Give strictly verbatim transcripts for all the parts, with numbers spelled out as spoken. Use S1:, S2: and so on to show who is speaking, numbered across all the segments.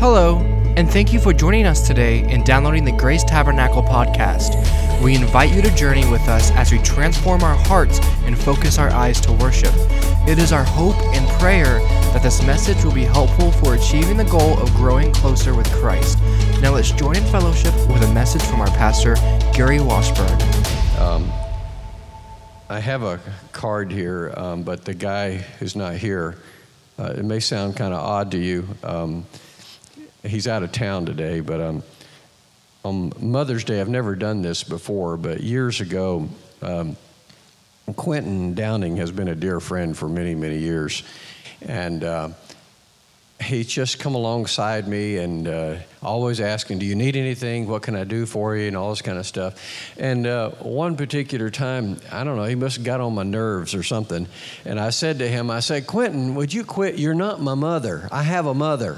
S1: Hello, and thank you for joining us today in downloading the Grace Tabernacle podcast. We invite you to journey with us as we transform our hearts and focus our eyes to worship. It is our hope and prayer that this message will be helpful for achieving the goal of growing closer with Christ. Now let's join in fellowship with a message from our pastor, Gary Washburn.
S2: Um, I have a card here, um, but the guy who's not here, uh, it may sound kind of odd to you. Um, he's out of town today, but um, on Mother's Day, I've never done this before, but years ago, um, Quentin Downing has been a dear friend for many, many years, and uh, he's just come alongside me and uh, always asking, do you need anything? What can I do for you? And all this kind of stuff. And uh, one particular time, I don't know, he must have got on my nerves or something, and I said to him, I said, Quentin, would you quit? You're not my mother. I have a mother.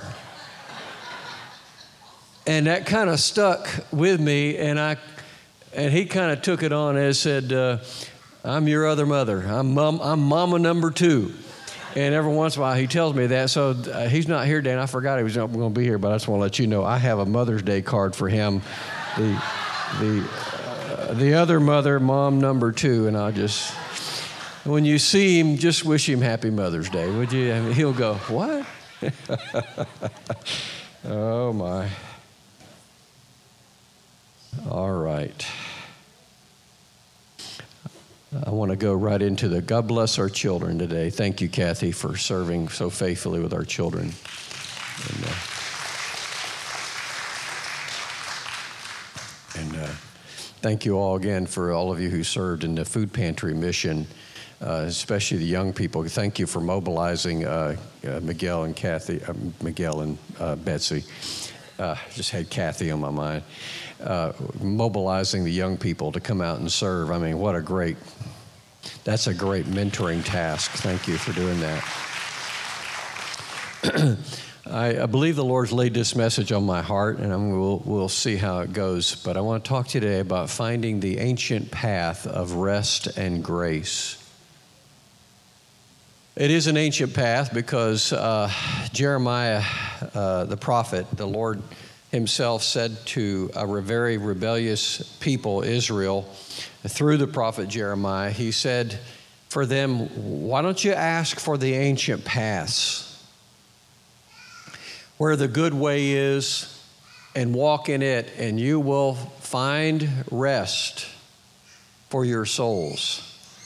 S2: And that kind of stuck with me, and I, and he kind of took it on and said, uh, I'm your other mother. I'm mom, I'm mama number two. And every once in a while he tells me that. So uh, he's not here today, and I forgot he was not going to be here, but I just want to let you know I have a Mother's Day card for him. The the uh, the other mother, mom number two, and I'll just, when you see him, just wish him happy Mother's Day, would you? I mean, he'll go, what? Oh, my. All right. I want to go right into the God bless our children today. Thank you, Kathy, for serving so faithfully with our children. And, uh, and uh, thank you all again for all of you who served in the food pantry mission, uh, especially the young people. Thank you for mobilizing uh, uh, Miguel and Kathy, uh, Miguel and uh, Betsy. Uh, just had Kathy on my mind. Uh, mobilizing the young people to come out and serve. I mean, what a great, that's a great mentoring task. Thank you for doing that. I, I believe the Lord's laid this message on my heart, and I'm, we'll, we'll see how it goes. But I want to talk to you today about finding the ancient path of rest and grace. It is an ancient path because uh, Jeremiah, uh, the prophet, the Lord himself said to a very rebellious people, Israel, through the prophet Jeremiah, he said for them, why don't you ask for the ancient paths where the good way is and walk in it, and you will find rest for your souls.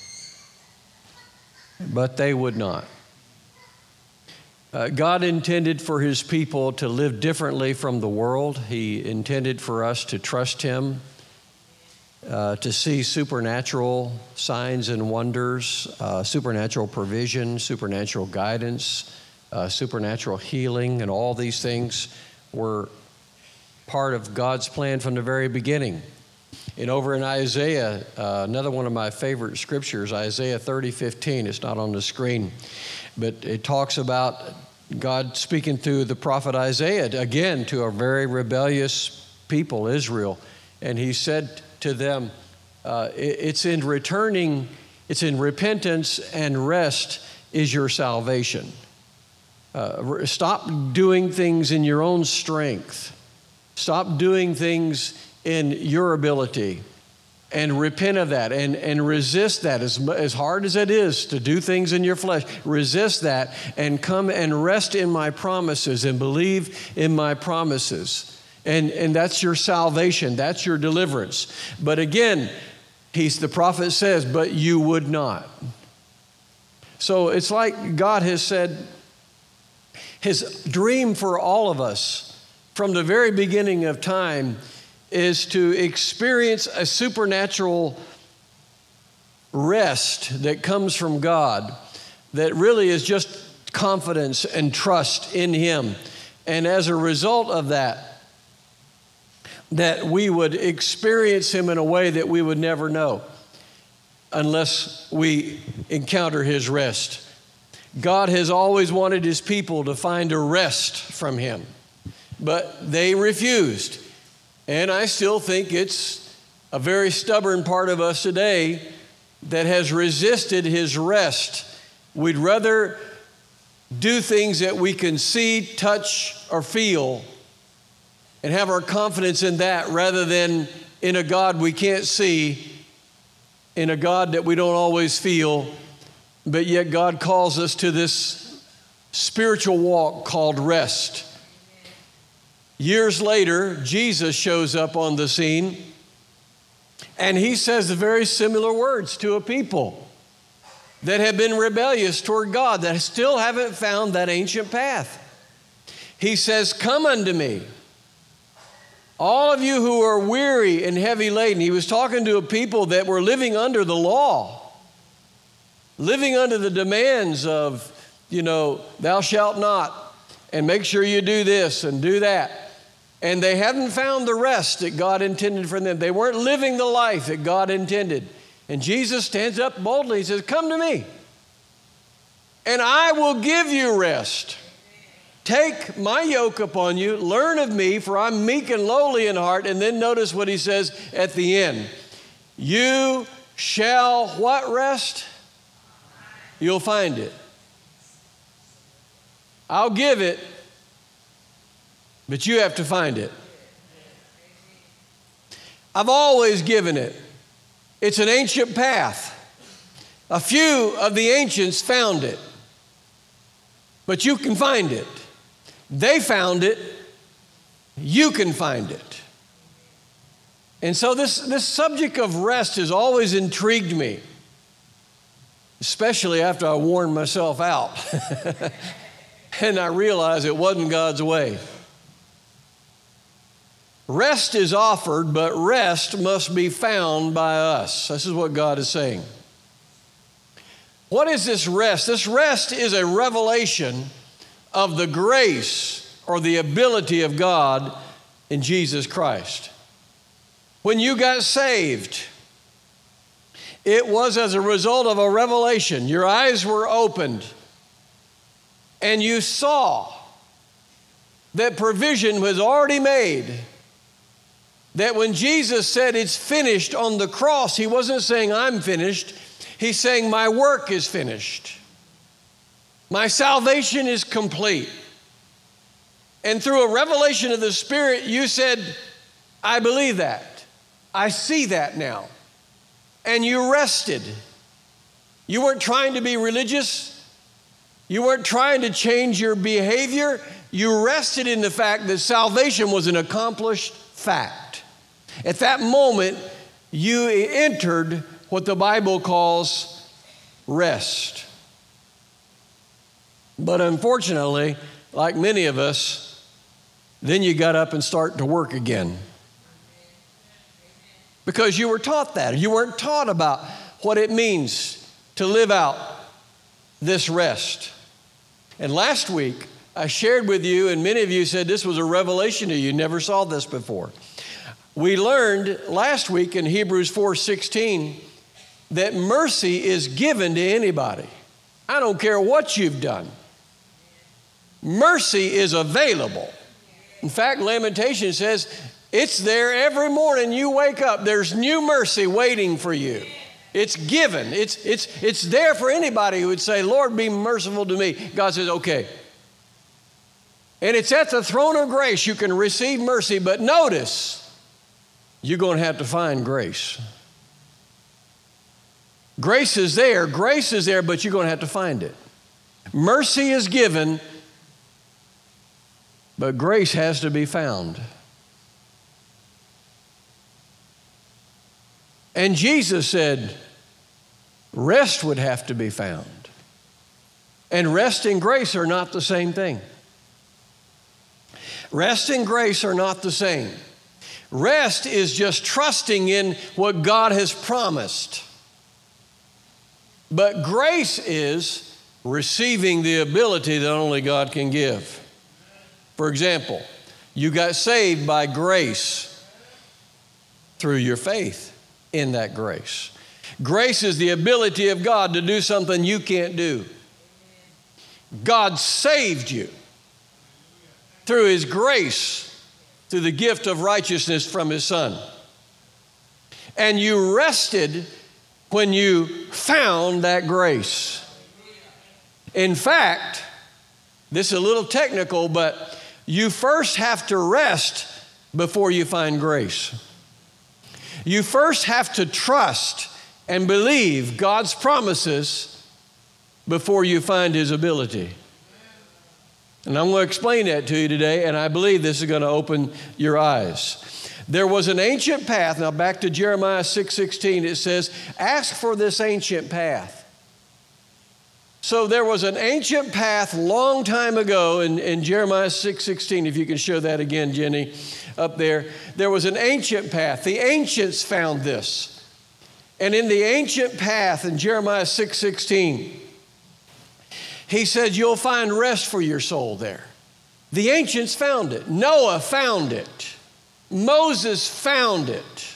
S2: But they would not. Uh, God intended for his people to live differently from the world. He intended for us to trust him, uh, to see supernatural signs and wonders, uh, supernatural provision, supernatural guidance, uh, supernatural healing, and all these things were part of God's plan from the very beginning. And over in Isaiah, uh, another one of my favorite scriptures, Isaiah thirty fifteen, it's not on the screen, but it talks about God speaking through the prophet Isaiah, again, to a very rebellious people, Israel. And he said to them, uh, it's in returning, it's in repentance and rest is your salvation. Uh, stop doing things in your own strength. Stop doing things in your ability, and repent of that, and, and resist that. As, as hard as it is to do things in your flesh, resist that and come and rest in my promises and believe in my promises. And, and that's your salvation. That's your deliverance. But again, he's, the prophet says, but you would not. So it's like God has said, his dream for all of us from the very beginning of time is to experience a supernatural rest that comes from God that really is just confidence and trust in him. And as a result of that, that we would experience him in a way that we would never know unless we encounter his rest. God has always wanted his people to find a rest from him, but they refused. And I still think it's a very stubborn part of us today that has resisted his rest. We'd rather do things that we can see, touch, or feel, and have our confidence in that rather than in a God we can't see, in a God that we don't always feel, but yet God calls us to this spiritual walk called rest. Years later, Jesus shows up on the scene, and he says the very similar words to a people that have been rebellious toward God, that still haven't found that ancient path. He says, "Come unto me, all of you who are weary and heavy laden." He was talking to a people that were living under the law, living under the demands of, you know, thou shalt not, and make sure you do this and do that. And they hadn't found the rest that God intended for them. They weren't living the life that God intended. And Jesus stands up boldly. He says, "Come to me, and I will give you rest. Take my yoke upon you, learn of me, for I'm meek and lowly in heart." And then notice what he says at the end. "You shall" what rest? You'll find it. I'll give it, but you have to find it. I've always given it. It's an ancient path. A few of the ancients found it, but you can find it. They found it. You can find it. And so this, this subject of rest has always intrigued me, especially after I worn myself out and I realized it wasn't God's way. Rest is offered, but rest must be found by us. This is what God is saying. What is this rest? This rest is a revelation of the grace or the ability of God in Jesus Christ. When you got saved, it was as a result of a revelation. Your eyes were opened, and you saw that provision was already made. That when Jesus said it's finished on the cross, he wasn't saying I'm finished. He's saying my work is finished. My salvation is complete. And through a revelation of the Spirit, you said, I believe that. I see that now. And you rested. You weren't trying to be religious. You weren't trying to change your behavior. You rested in the fact that salvation was an accomplished fact. At that moment, you entered what the Bible calls rest. But unfortunately, like many of us, then you got up and start to work again. Because you were taught that. You weren't taught about what it means to live out this rest. And last week, I shared with you, and many of you said this was a revelation to you. You never saw this before. We learned last week in Hebrews four sixteen that mercy is given to anybody. I don't care what you've done. Mercy is available. In fact, Lamentation says it's there every morning you wake up. There's new mercy waiting for you. It's given. It's, it's, it's there for anybody who would say, Lord, be merciful to me. God says, okay. And it's at the throne of grace you can receive mercy. But notice, you're going to have to find grace. Grace is there. Grace is there, but you're going to have to find it. Mercy is given, but grace has to be found. And Jesus said, rest would have to be found. And rest and grace are not the same thing. Rest and grace are not the same. Rest is just trusting in what God has promised. But grace is receiving the ability that only God can give. For example, you got saved by grace through your faith in that grace. Grace is the ability of God to do something you can't do. God saved you through His grace, through the gift of righteousness from His Son. And you rested when you found that grace. In fact, This is a little technical, but you first have to rest before you find grace. You first have to trust and believe God's promises before you find His ability. And I'm going to explain that to you today, and I believe this is going to open your eyes. There was an ancient path. Now back to Jeremiah six sixteen, it says, ask for this ancient path. So there was an ancient path long time ago in, in Jeremiah six sixteen, if you can show that again, Jenny, up there. There was an ancient path. The ancients found this. And in the ancient path in Jeremiah six sixteen, he said, you'll find rest for your soul there. The ancients found it. Noah found it. Moses found it.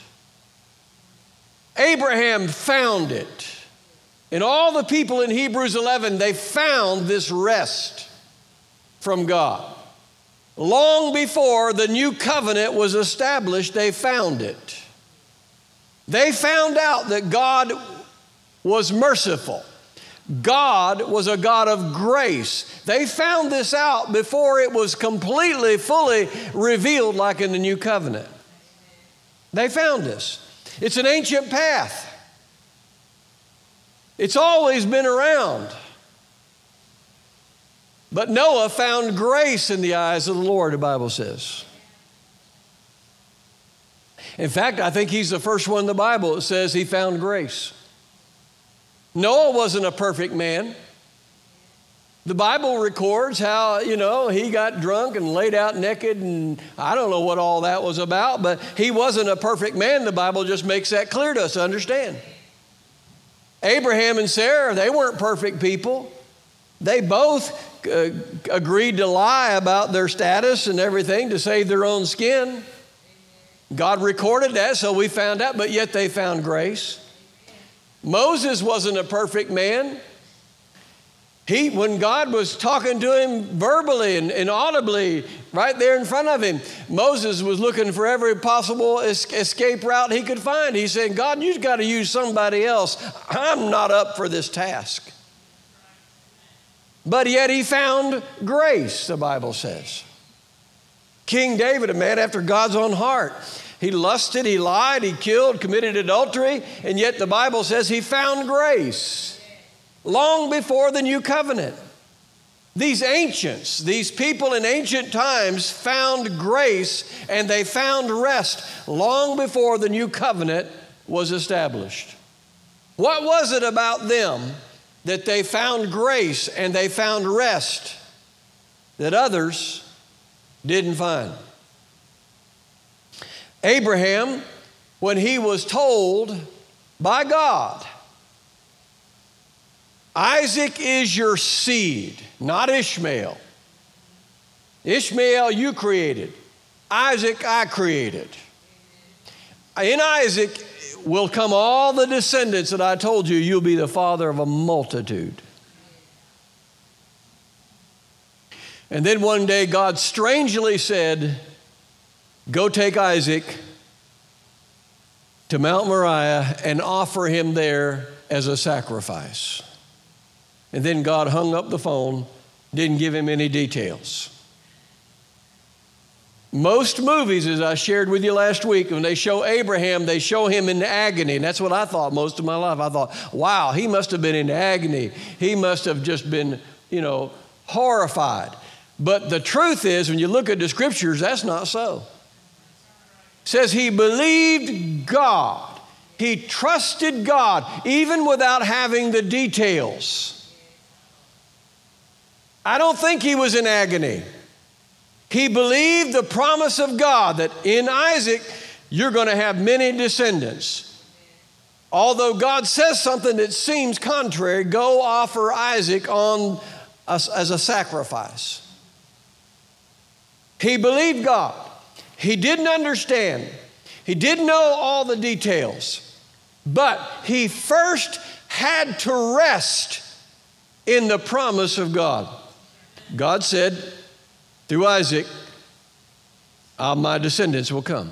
S2: Abraham found it. And all the people in Hebrews eleven, they found this rest from God. Long before the new covenant was established, they found it. They found out that God was merciful. God was a God of grace. They found this out before it was completely, fully revealed like in the new covenant. They found this. It's an ancient path. It's always been around. But Noah found grace in the eyes of the Lord, the Bible says. In fact, I think he's the first one in the Bible that says he found grace. Noah wasn't a perfect man. The Bible records how, you know, he got drunk and laid out naked, and I don't know what all that was about, but he wasn't a perfect man. The Bible just makes that clear to us to understand. Abraham and Sarah, they weren't perfect people. They both uh, agreed to lie about their status and everything to save their own skin. God recorded that, so we found out, but yet they found grace. Moses wasn't a perfect man. He, when God was talking to him verbally and, and audibly right there in front of him, Moses was looking for every possible es- escape route he could find. He said, God, you've got to use somebody else. I'm not up for this task. But yet he found grace, the Bible says. King David, a man after God's own heart. He lusted, he lied, he killed, committed adultery, and yet the Bible says he found grace long before the new covenant. These ancients, these people in ancient times found grace and they found rest long before the new covenant was established. What was it about them that they found grace and they found rest that others didn't find? Abraham, when he was told by God, Isaac is your seed, not Ishmael. Ishmael you created. Isaac I created. In Isaac will come all the descendants that I told you, you'll be the father of a multitude. And then one day God strangely said, go take Isaac to Mount Moriah and offer him there as a sacrifice. And then God hung up the phone, didn't give him any details. Most movies, as I shared with you last week, when they show Abraham, they show him in agony. And that's what I thought most of my life. I thought, wow, he must have been in agony. He must have just been, you know, horrified. But the truth is, when you look at the scriptures, that's not so. It says he believed God. He trusted God, even without having the details. I don't think he was in agony. He believed the promise of God that in Isaac, you're going to have many descendants. Although God says something that seems contrary, go offer Isaac on a, as a sacrifice. He believed God. He didn't understand. He didn't know all the details. But he first had to rest in the promise of God. God said, through Isaac, uh, my descendants will come.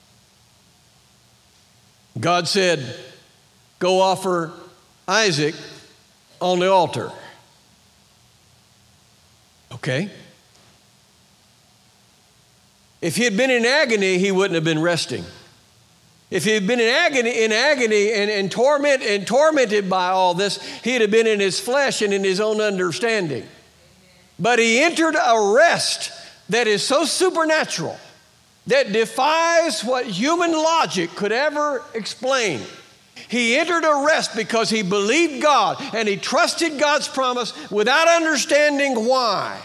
S2: God said, go offer Isaac on the altar. Okay. If he had been in agony, he wouldn't have been resting. If he had been in agony, in agony and, and torment and tormented by all this, he'd have been in his flesh and in his own understanding. But he entered a rest that is so supernatural, that defies what human logic could ever explain. He entered a rest because he believed God and he trusted God's promise without understanding why.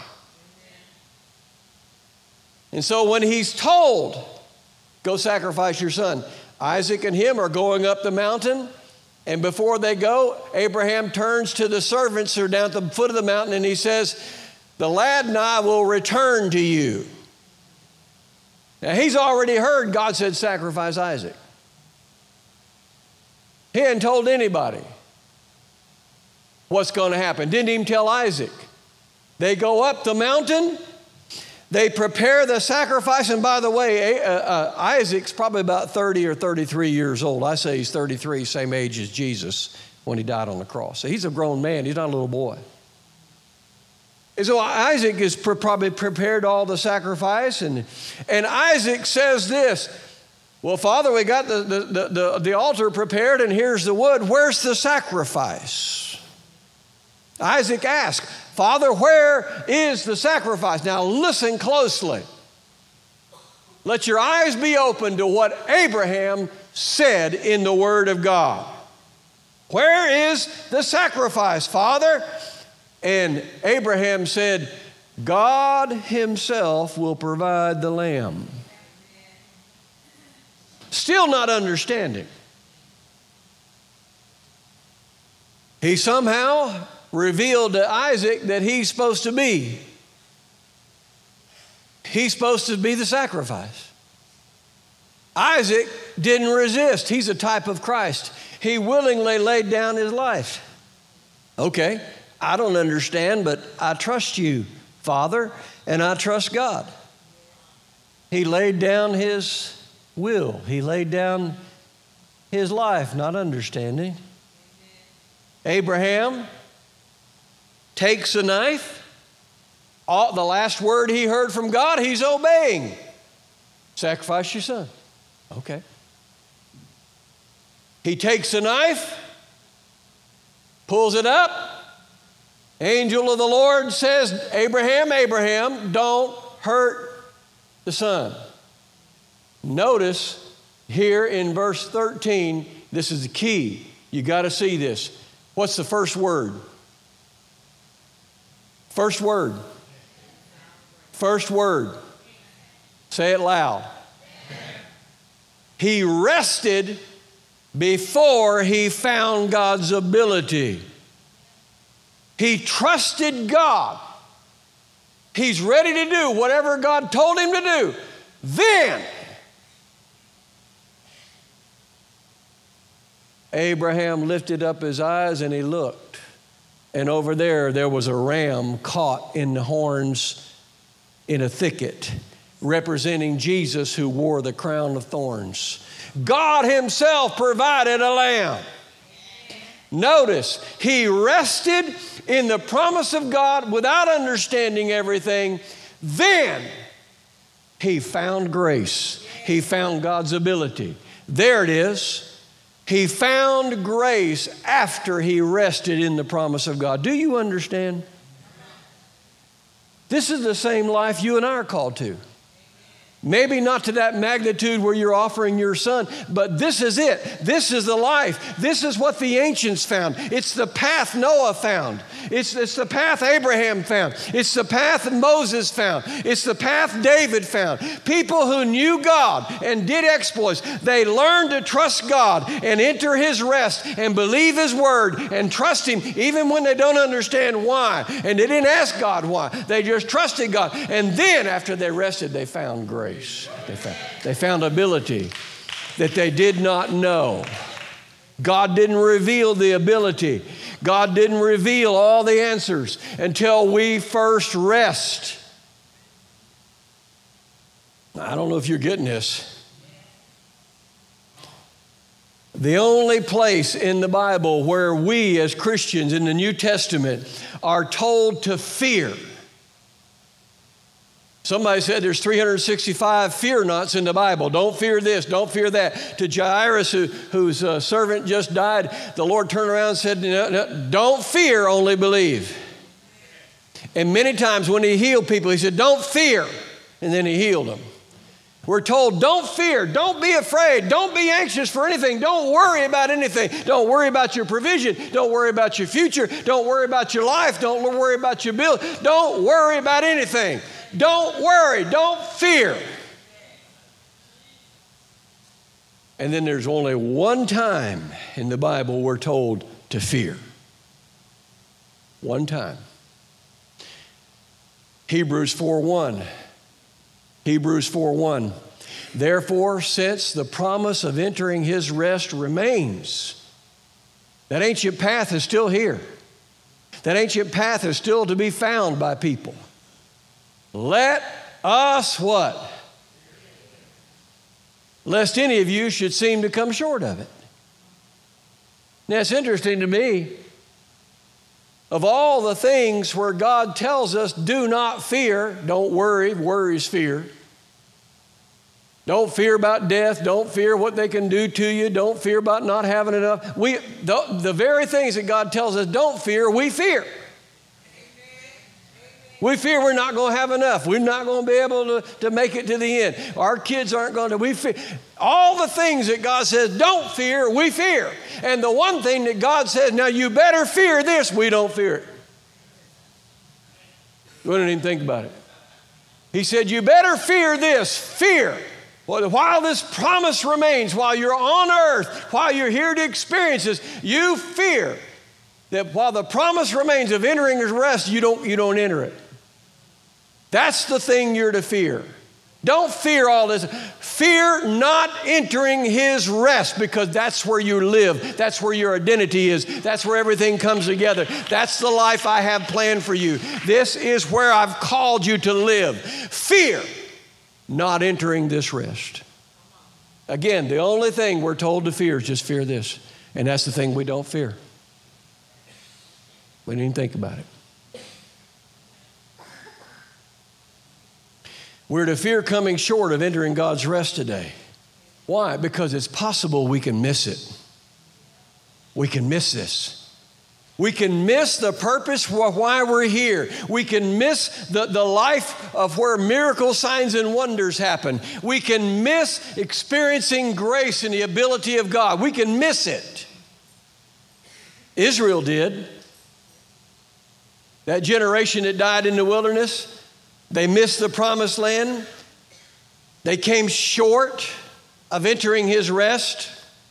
S2: And so when he's told, go sacrifice your son, Isaac and him are going up the mountain, and before they go, Abraham turns to the servants who are down at the foot of the mountain and he says, the lad and I will return to you. Now he's already heard God said sacrifice Isaac. He hadn't told anybody what's going to happen. Didn't even tell Isaac. They go up the mountain. They prepare the sacrifice. And by the way, uh, uh, Isaac's probably about thirty or thirty-three years old. I say he's thirty-three, same age as Jesus when he died on the cross. So he's a grown man. He's not a little boy. And so Isaac is pre- probably prepared all the sacrifice. And, and Isaac says this, well, Father, we got the, the, the, the, the altar prepared and here's the wood. Where's the sacrifice? Isaac asked, Father, where is the sacrifice? Now listen closely. Let your eyes be open to what Abraham said in the Word of God. Where is the sacrifice, Father? And Abraham said, God himself will provide the lamb. Still not understanding. He somehow revealed to Isaac that he's supposed to be. He's supposed to be the sacrifice. Isaac didn't resist. He's a type of Christ. He willingly laid down his life. Okay, I don't understand, but I trust you, Father, and I trust God. He laid down his will. He laid down his life, not understanding. Abraham takes a knife. All, the last word he heard from God, he's obeying. Sacrifice your son. Okay. He takes a knife, pulls it up. Angel of the Lord says, Abraham, Abraham, don't hurt the son. Notice here in verse thirteen, this is the key. You got to see this. What's the first word? First word. First word. Say it loud. He rested before he found God's ability. He trusted God. He's ready to do whatever God told him to do. Then Abraham lifted up his eyes and he looked. And over there, there was a ram caught in the horns in a thicket, representing Jesus who wore the crown of thorns. God himself provided a lamb. Notice, he rested in the promise of God without understanding everything. Then he found grace. He found God's ability. There it is. He found grace after he rested in the promise of God. Do you understand? This is the same life you and I are called to. Maybe not to that magnitude where you're offering your son, but this is it. This is the life. This is what the ancients found. It's the path Noah found. It's, it's the path Abraham found. It's the path Moses found. It's the path David found. People who knew God and did exploits, they learned to trust God and enter his rest and believe his word and trust him even when they don't understand why. And they didn't ask God why. They just trusted God. And then after they rested, they found grace. They found, they found ability that they did not know. God didn't reveal the ability. God didn't reveal all the answers until we first rest. I don't know if you're getting this. The only place in the Bible where we as Christians in the New Testament are told to fear Somebody said there's three hundred sixty-five fear nots in the Bible. Don't fear this, don't fear that. To Jairus, who, whose uh, servant just died, the Lord turned around and said, no, no, don't fear, only believe. And many times when he healed people, he said, don't fear. And then he healed them. We're told, don't fear, don't be afraid, don't be anxious for anything, don't worry about anything. Don't worry about your provision, don't worry about your future, don't worry about your life, don't worry about your bill, don't worry about anything. Don't worry, don't fear. And then there's only one time in the Bible we're told to fear. One time. Hebrews four one. Hebrews four one. Therefore, since the promise of entering his rest remains, that ancient path is still here. That ancient path is still to be found by people. Let us what? Lest any of you should seem to come short of it. Now, it's interesting to me, of all the things where God tells us, do not fear, don't worry, worry is fear. Don't fear about death. Don't fear what they can do to you. Don't fear about not having enough. We, the, the very things that God tells us don't fear, we fear. We fear we're not going to have enough. We're not going to be able to, to make it to the end. Our kids aren't going to. We fear. All the things that God says don't fear, we fear. And the one thing that God says, now you better fear this, we don't fear it. We don't even think about it. He said, you better fear this, fear. While this promise remains, while you're on earth, while you're here to experience this, you fear that while the promise remains of entering his rest, you don't, you don't enter it. That's the thing you're to fear. Don't fear all this. Fear not entering his rest, because that's where you live. That's where your identity is. That's where everything comes together. That's the life I have planned for you. This is where I've called you to live. Fear not entering this rest. Again, the only thing we're told to fear is just fear this. And that's the thing we don't fear. We didn't even think about it. We're to fear coming short of entering God's rest today. Why? Because it's possible we can miss it. We can miss this. We can miss the purpose for why we're here. We can miss the, the life of where miracle signs and wonders happen. We can miss experiencing grace and the ability of God. We can miss it. Israel did. That generation that died in the wilderness, they missed the promised land. They came short of entering his rest.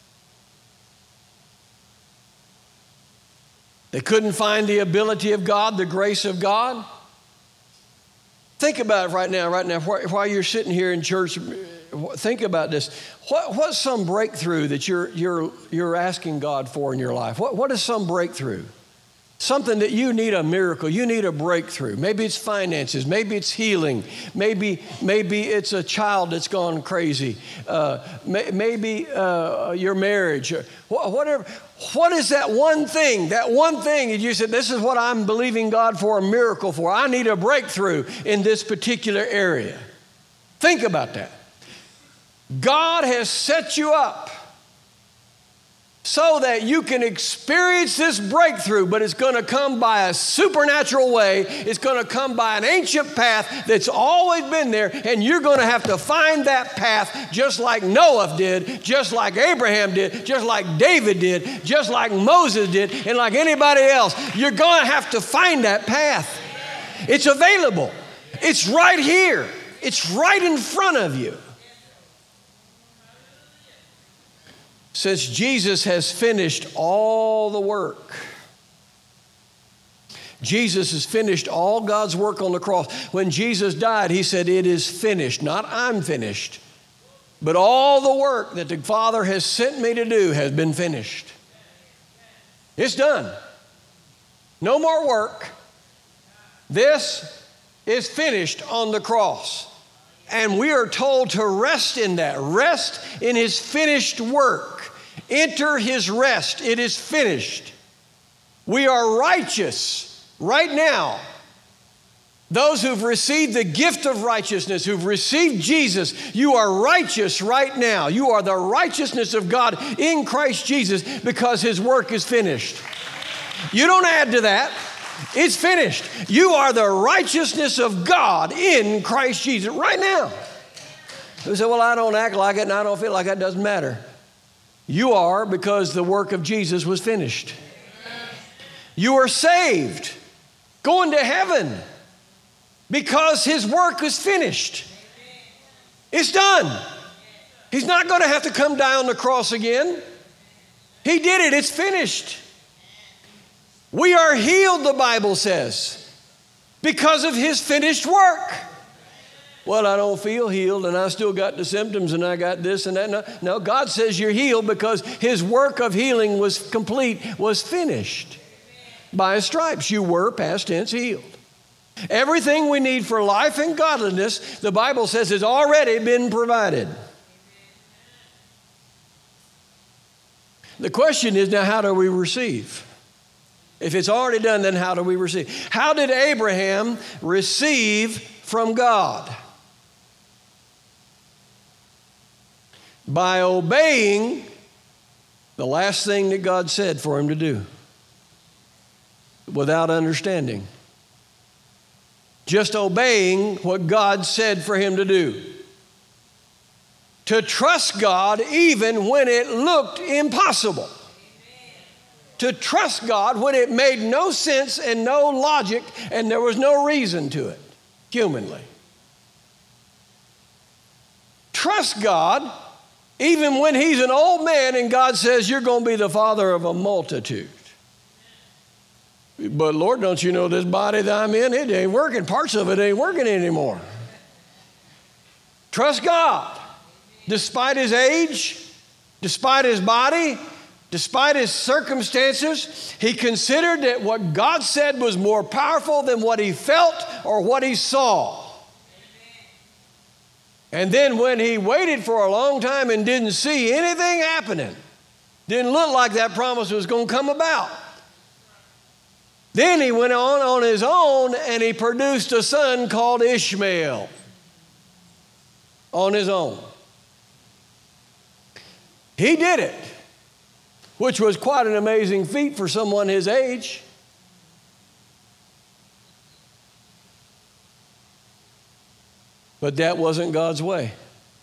S2: They couldn't find the ability of God, the grace of God. Think about it right now, right now, while you're sitting here in church. Think about this. What, what's some breakthrough that you're, you're, you're asking God for in your life? What, what is some breakthrough? Something that you need a miracle, you need a breakthrough. Maybe it's finances, maybe it's healing, maybe maybe it's a child that's gone crazy, uh, may, maybe uh, your marriage, or whatever. What is that one thing, that one thing that you said, this is what I'm believing God for a miracle for. I need a breakthrough in this particular area. Think about that. God has set you up so that you can experience this breakthrough, but it's going to come by a supernatural way. It's going to come by an ancient path that's always been there, and you're going to have to find that path just like Noah did, just like Abraham did, just like David did, just like Moses did, and like anybody else. You're going to have to find that path. It's available. It's right here. It's right in front of you. Since Jesus has finished all the work, Jesus has finished all God's work on the cross. When Jesus died, he said, it is finished. Not I'm finished, but all the work that the Father has sent me to do has been finished. It's done. No more work. This is finished on the cross. And we are told to rest in that. Rest in his finished work. Enter his rest. It is finished. We are righteous right now Those who've received the gift of righteousness, who've received Jesus, you are righteous right now. You are the righteousness of God in Christ Jesus because His work is finished. You don't add to that. It's finished. You are the righteousness of God in Christ Jesus right now. You say, well, I don't act like it and I don't feel like it. Doesn't matter. You are, because the work of Jesus was finished. You are saved, going to heaven, because His work is finished. It's done. He's not going to have to come down the cross again. He did it. It's finished. We are healed, the Bible says, because of His finished work. Well, I don't feel healed and I still got the symptoms and I got this and that. No, no, God says you're healed because His work of healing was complete, was finished. By His stripes, you were, past tense, healed. Everything we need for life and godliness, the Bible says, has already been provided. The question is now, how do we receive? If it's already done, then how do we receive? How did Abraham receive from God? By obeying the last thing that God said for him to do, without understanding. Just obeying what God said for him to do. To trust God even when it looked impossible. To trust God when it made no sense and no logic and there was no reason to it, humanly. Trust God even when He's an old man and God says you're going to be the father of a multitude. But Lord, don't you know this body that I'm in, it ain't working. Parts of it ain't working anymore. Trust God. Despite his age, despite his body, despite his circumstances, he considered that what God said was more powerful than what he felt or what he saw. And then when he waited for a long time and didn't see anything happening, didn't look like that promise was going to come about, then he went on on his own and he produced a son called Ishmael on his own. He did it, which was quite an amazing feat for someone his age. But that wasn't God's way.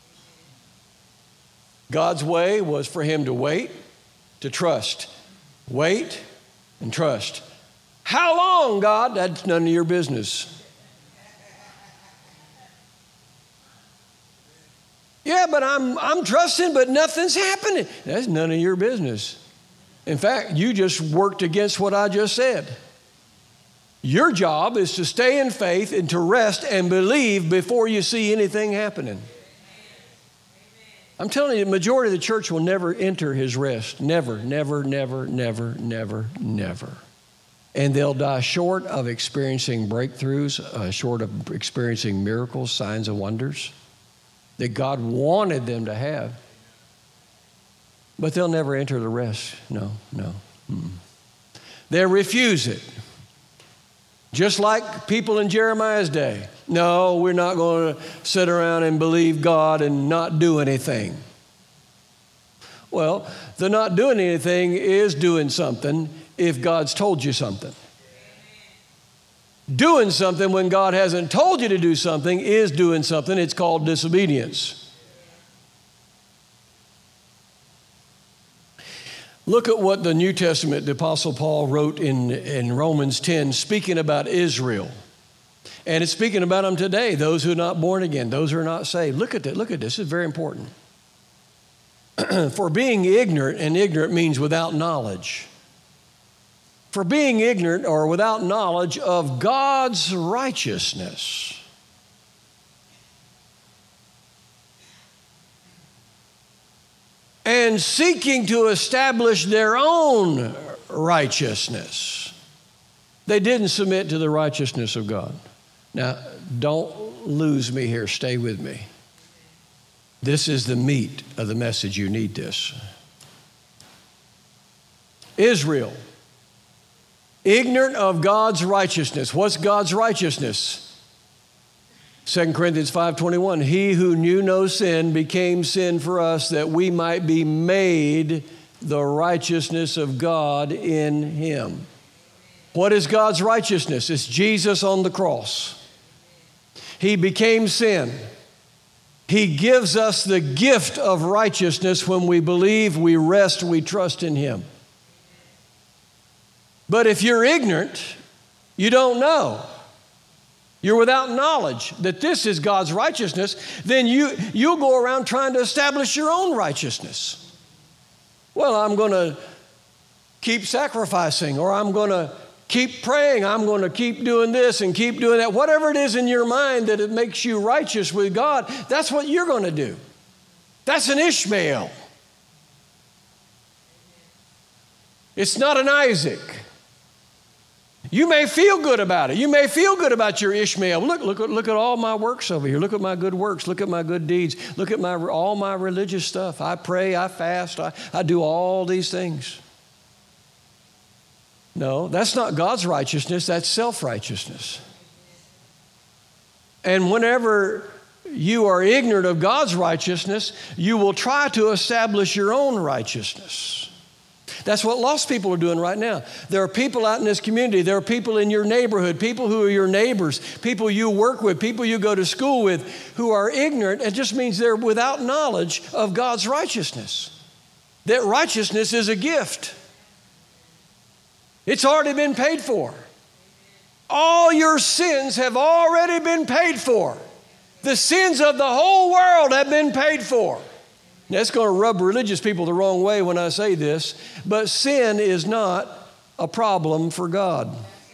S2: God's way was for him to wait, to trust. Wait and trust. How long, God? That's none of your business. Yeah, but I'm I'm trusting, but nothing's happening. That's none of your business. In fact, you just worked against what I just said. Your job is to stay in faith and to rest and believe before you see anything happening. I'm telling you, the majority of the church will never enter his rest. Never, never, never, never, never, never. And they'll die short of experiencing breakthroughs, uh, short of experiencing miracles, signs, and wonders that God wanted them to have. But they'll never enter the rest. No, no. Mm-mm. They'll refuse it. Just like people in Jeremiah's day. No, we're not going to sit around and believe God and not do anything. Well, the not doing anything is doing something if God's told you something. Doing something when God hasn't told you to do something is doing something. It's called disobedience. Look at what the New Testament, the Apostle Paul wrote in, in Romans ten, speaking about Israel. And it's speaking about them today, those who are not born again, those who are not saved. Look at that. Look at this. This is very important. For being ignorant, and ignorant means without knowledge. For being ignorant or without knowledge of God's righteousness. And seeking to establish their own righteousness. They didn't submit to the righteousness of God. Now, don't lose me here. Stay with me. This is the meat of the message. You need this. Israel, ignorant of God's righteousness. What's God's righteousness? Second Corinthians five twenty-one, he who knew no sin became sin for us that we might be made the righteousness of God in him. What is God's righteousness? It's Jesus on the cross. He became sin. He gives us the gift of righteousness when we believe, we rest, we trust in him. But if you're ignorant, you don't know, you're without knowledge that this is God's righteousness, then you, you'll go around trying to establish your own righteousness. Well, I'm going to keep sacrificing, or I'm going to keep praying, I'm going to keep doing this and keep doing that. Whatever it is in your mind that it makes you righteous with God, that's what you're going to do. That's an Ishmael. It's not an Isaac. You may feel good about it. You may feel good about your Ishmael. Look, look, look at all my works over here. Look at my good works. Look at my good deeds. Look at my all my religious stuff. I pray, I fast, I, I do all these things. No, that's not God's righteousness. That's self-righteousness. And whenever you are ignorant of God's righteousness, you will try to establish your own righteousness. That's what lost people are doing right now. There are people out in this community. There are people in your neighborhood, people who are your neighbors, people you work with, people you go to school with who are ignorant. It just means they're without knowledge of God's righteousness. That righteousness is a gift. It's already been paid for. All your sins have already been paid for. The sins of the whole world have been paid for. That's going to rub religious people the wrong way when I say this, but sin is not a problem for God.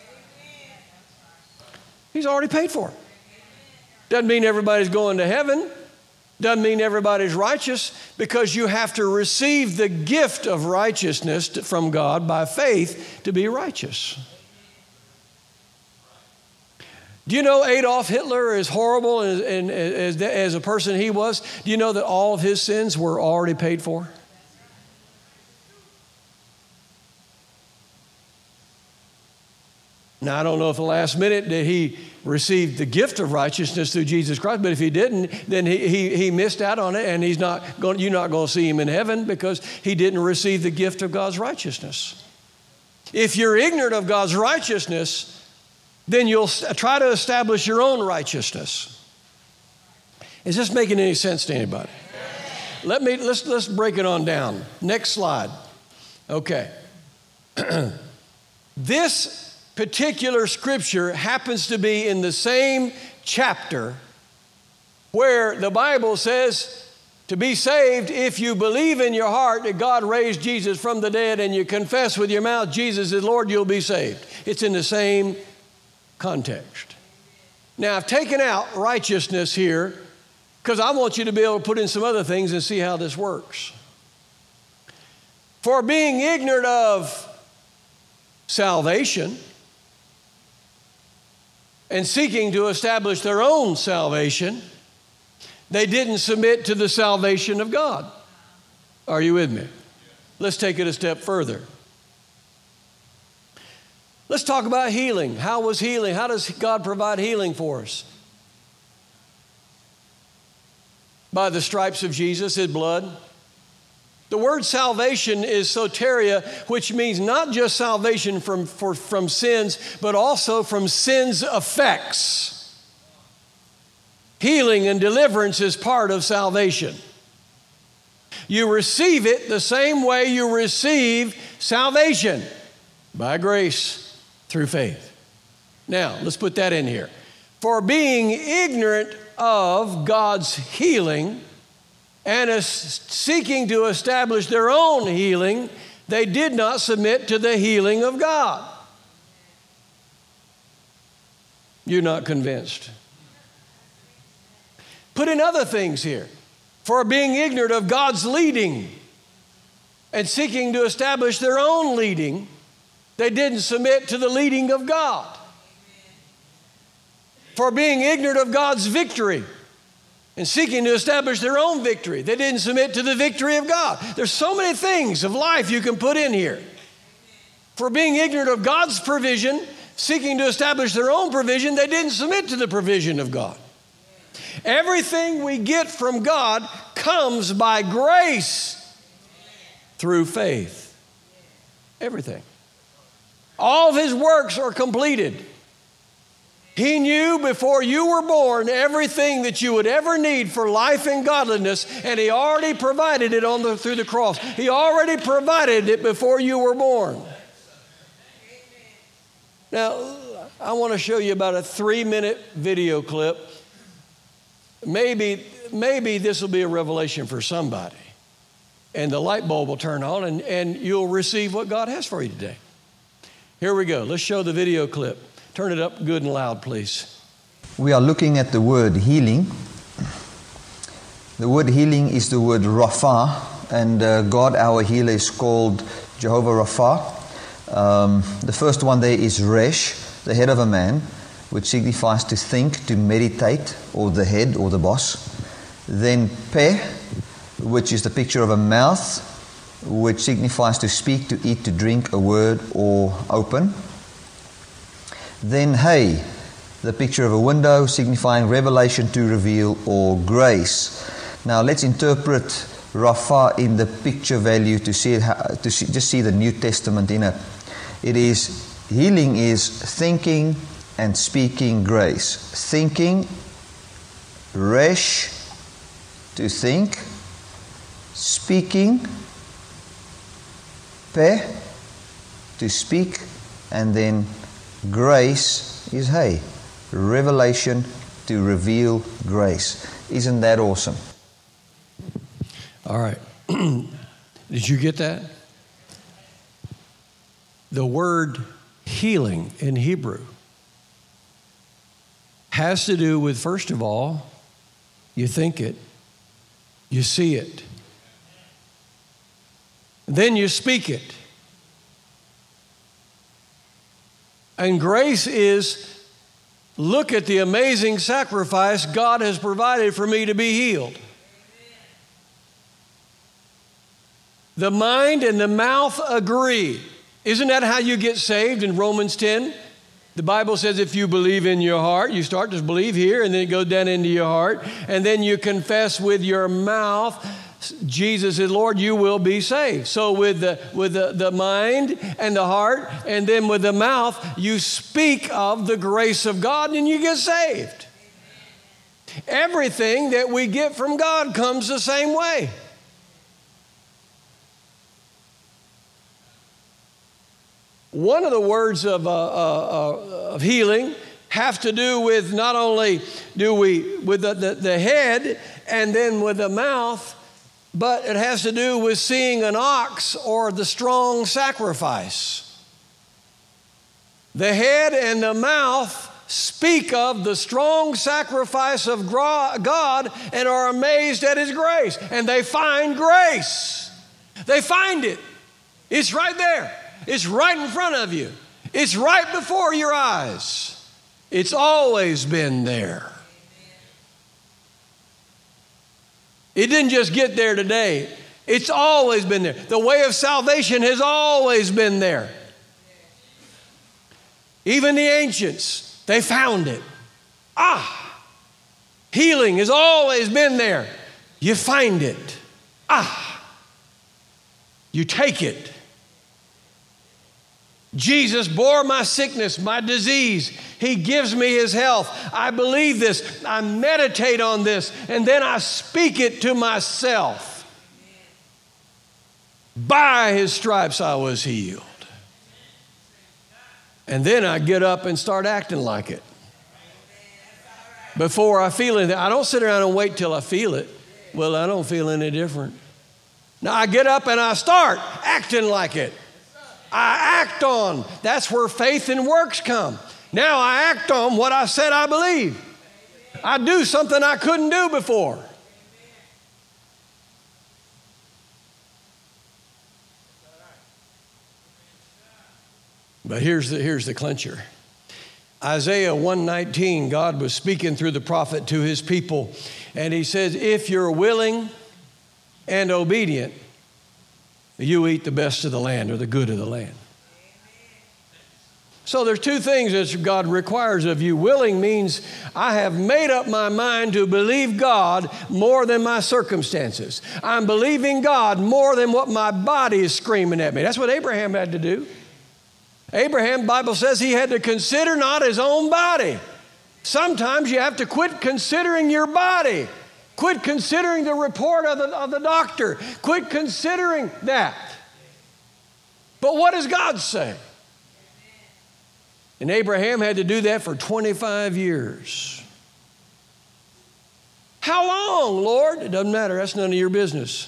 S2: He's already paid for it. Doesn't mean everybody's going to heaven. Doesn't mean everybody's righteous, because you have to receive the gift of righteousness from God by faith to be righteous. Do you know Adolf Hitler, as horrible as, and, as, as a person he was, do you know that all of his sins were already paid for? Now, I don't know if the last minute that he received the gift of righteousness through Jesus Christ, but if he didn't, then he, he, he missed out on it, and he's not going, you're not going to see him in heaven because he didn't receive the gift of God's righteousness. If you're ignorant of God's righteousness, then you'll try to establish your own righteousness. Is this making any sense to anybody? Let me, let's, let's break it on down. Next slide. Okay. This particular scripture happens to be in the same chapter where the Bible says to be saved, if you believe in your heart that God raised Jesus from the dead and you confess with your mouth Jesus is Lord, you'll be saved. It's in the same context. Now, I've taken out righteousness here because I want you to be able to put in some other things and see how this works. For being ignorant of salvation and seeking to establish their own salvation, they didn't submit to the salvation of God. Are you with me? Let's take it a step further. Let's talk about healing. How was healing? How does God provide healing for us? By the stripes of Jesus, his blood. The word salvation is soteria, which means not just salvation from, for, from sins, but also from sin's effects. Healing and deliverance is part of salvation. You receive it the same way you receive salvation, by grace. Through faith. Now, let's put that in here. For being ignorant of God's healing and seeking to establish their own healing, they did not submit to the healing of God. You're not convinced. Put in other things here. For being ignorant of God's leading and seeking to establish their own leading, they didn't submit to the leading of God. For being ignorant of God's victory and seeking to establish their own victory, they didn't submit to the victory of God. There's so many things of life you can put in here. For being ignorant of God's provision, seeking to establish their own provision, they didn't submit to the provision of God. Everything we get from God comes by grace through faith. Everything. All of His works are completed. He knew before you were born everything that you would ever need for life and godliness, and He already provided it on the, through the cross. He already provided it before you were born. Now, I want to show you about a three-minute video clip. Maybe, maybe this will be a revelation for somebody, and the light bulb will turn on, and, and you'll receive what God has for you today. Here we go. Let's show the video clip. Turn it up good and loud, please.
S3: We are looking at the word healing. The word healing is the word Rapha, and uh, God, our healer, is called Jehovah Rapha. Um, the first one there is Resh, the head of a man, which signifies to think, to meditate, or the head or the boss. Then Peh, which is the picture of a mouth, which signifies to speak, to eat, to drink, a word, or open. Then Hey, the picture of a window, signifying revelation, to reveal, or grace. Now let's interpret Rapha in the picture value to see it, to see, just see the New Testament in it. It is, healing is thinking and speaking grace. Thinking, Resh, to think. Speaking, Peh, to speak. And then grace is Hey, revelation, to reveal grace. Isn't that awesome?
S2: All right. Did you get that? The word healing in Hebrew has to do with, first of all, you think it, you see it, then you speak it. And grace is, look at the amazing sacrifice God has provided for me to be healed. The mind and the mouth agree. Isn't that how you get saved in Romans ten? The Bible says if you believe in your heart, you start to believe here, and then it goes down into your heart, and then you confess with your mouth, Jesus is Lord, you will be saved. So with the with the, the mind and the heart, and then with the mouth, you speak of the grace of God, and you get saved. Everything that we get from God comes the same way. One of the words of, uh, uh, of healing have to do with not only do we with the, the, the head and then with the mouth, but it has to do with seeing an ox or the strong sacrifice. The head and the mouth speak of the strong sacrifice of God and are amazed at His grace. And they find grace. They find it. It's right there. It's right in front of you. It's right before your eyes. It's always been there. It didn't just get there today. It's always been there. The way of salvation has always been there. Even the ancients, they found it. Ah, healing has always been there. You find it. Ah, you take it. Jesus bore my sickness, my disease. He gives me His health. I believe this. I meditate on this, and then I speak it to myself. By His stripes I was healed. And then I get up and start acting like it. Before I feel anything. I don't sit around and wait till I feel it. Well, I don't feel any different. Now I get up and I start acting like it. I act on. That's where faith and works come. Now I act on what I said I believe. I do something I couldn't do before. But here's the, here's the clincher. Isaiah one nineteen, God was speaking through the prophet to His people. And He says, if you're willing and obedient, you eat the best of the land or the good of the land. So there's two things that God requires of you. Willing means I have made up my mind to believe God more than my circumstances. I'm believing God more than what my body is screaming at me. That's what Abraham had to do. Abraham, the Bible says he had to consider not his own body. Sometimes you have to quit considering your body. Quit considering the report of the, of the doctor. Quit considering that. But what does God say? And Abraham had to do that for twenty-five years. How long, Lord? It doesn't matter. That's none of your business.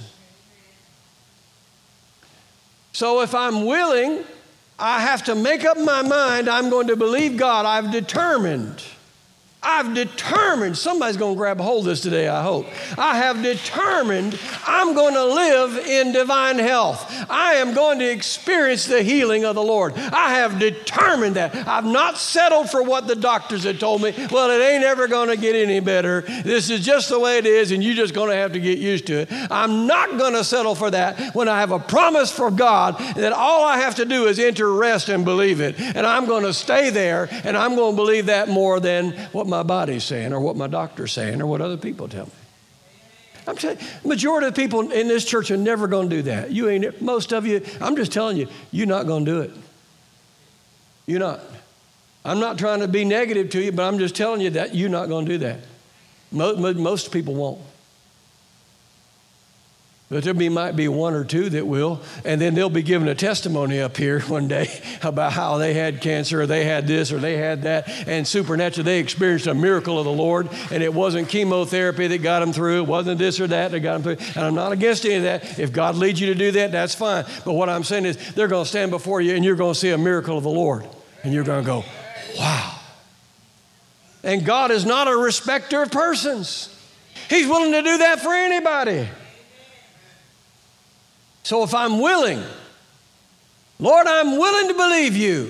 S2: So if I'm willing, I have to make up my mind I'm going to believe God. I've determined. I've determined, somebody's going to grab a hold of this today, I hope. I have determined I'm going to live in divine health. I am going to experience the healing of the Lord. I have determined that. I've not settled for what the doctors had told me. Well, it ain't ever going to get any better. This is just the way it is, and you're just going to have to get used to it. I'm not going to settle for that when I have a promise from God that all I have to do is enter rest and believe it. And I'm going to stay there, and I'm going to believe that more than what my my body's saying or what my doctor's saying or what other people tell me. I'm telling you, the majority of the people in this church are never going to do that. You ain't, most of you, I'm just telling you, you're not going to do it. You're not. I'm not trying to be negative to you, but I'm just telling you that you're not going to do that. Most, most people won't. But there be, might be one or two that will, and then they'll be giving a testimony up here one day about how they had cancer, or they had this, or they had that, and supernaturally they experienced a miracle of the Lord, and it wasn't chemotherapy that got them through, it wasn't this or that that got them through, and I'm not against any of that. If God leads you to do that, that's fine. But what I'm saying is they're going to stand before you, and you're going to see a miracle of the Lord, and you're going to go, wow. And God is not a respecter of persons. He's willing to do that for anybody. So if I'm willing, Lord, I'm willing to believe you.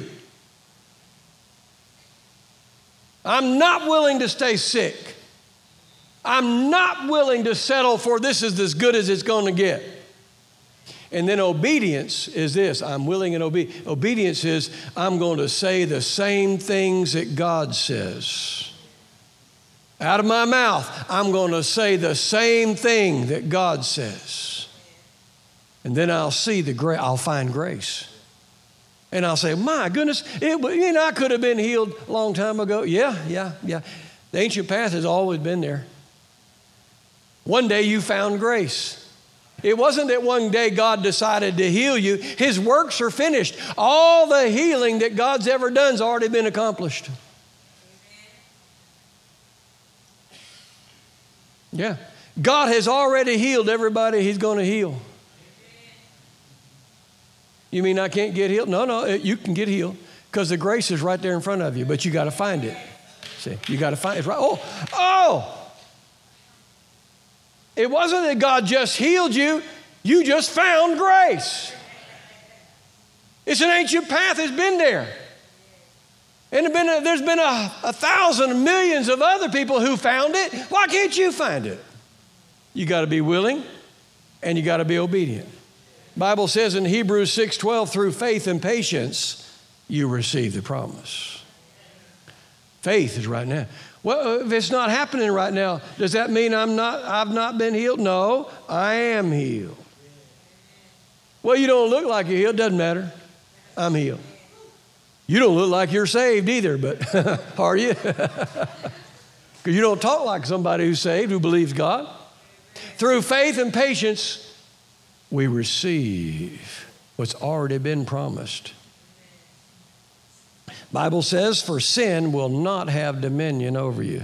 S2: I'm not willing to stay sick. I'm not willing to settle for this is as good as it's going to get. And then obedience is this. I'm willing and obedient. Obedience is I'm going to say the same things that God says. Out of my mouth, I'm going to say the same thing that God says. And then I'll see the grace, I'll find grace. And I'll say, my goodness, it, you know, I could have been healed a long time ago. Yeah, yeah, yeah. The ancient path has always been there. One day you found grace. It wasn't that one day God decided to heal you. His works are finished. All the healing that God's ever done has already been accomplished. Yeah. God has already healed everybody He's going to heal. You mean I can't get healed? No, no, you can get healed because the grace is right there in front of you, but you got to find it. See, you got to find it. Right. Oh, oh. It wasn't that God just healed you. You just found grace. It's an ancient path. It's been there. And there's been a, a thousand millions of other people who found it. Why can't you find it? You got to be willing and you got to be obedient. Bible says in Hebrews six twelve, through faith and patience, you receive the promise. Faith is right now. Well, if it's not happening right now, does that mean I'm not, I've not been healed? No, I am healed. Well, you don't look like you're healed. Doesn't matter. I'm healed. You don't look like you're saved either, but are you? Because you don't talk like somebody who's saved, who believes God. Through faith and patience, we receive what's already been promised. Bible says, for sin will not have dominion over you.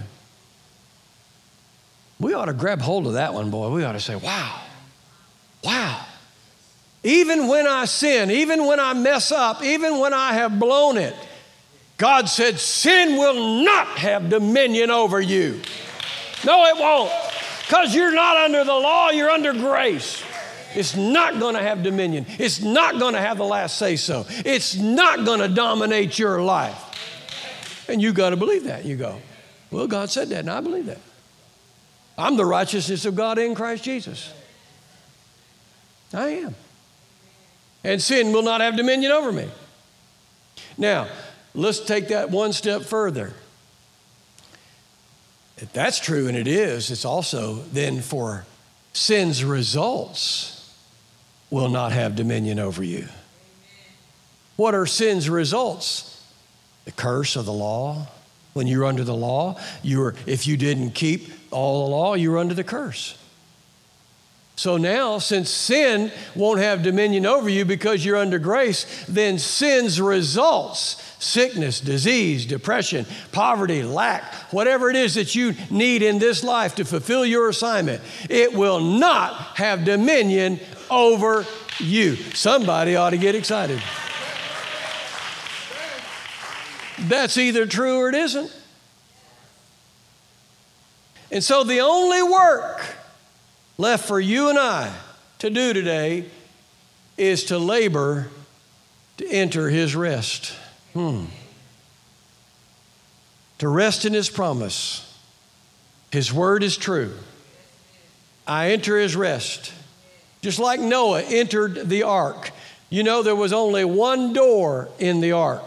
S2: We ought to grab hold of that one, boy. We ought to say, wow, wow. Even when I sin, even when I mess up, even when I have blown it, God said, sin will not have dominion over you. No, it won't. Because you're not under the law, you're under grace. It's not going to have dominion. It's not going to have the last say-so. It's not going to dominate your life. And you got to believe that. You go, well, God said that, and I believe that. I'm the righteousness of God in Christ Jesus. I am. And sin will not have dominion over me. Now, let's take that one step further. If that's true, and it is, it's also then for sin's results will not have dominion over you. What are sin's results? The curse of the law. When you're under the law, you were, if you didn't keep all the law, you were under the curse. So now, since sin won't have dominion over you because you're under grace, then sin's results, sickness, disease, depression, poverty, lack, whatever it is that you need in this life to fulfill your assignment, it will not have dominion over you. Somebody ought to get excited. That's either true or it isn't. And so the only work left for you and I to do today is to labor to enter his rest. Hmm. To rest in his promise. His word is true. I enter his rest. Just like Noah entered the ark. You know, there was only one door in the ark.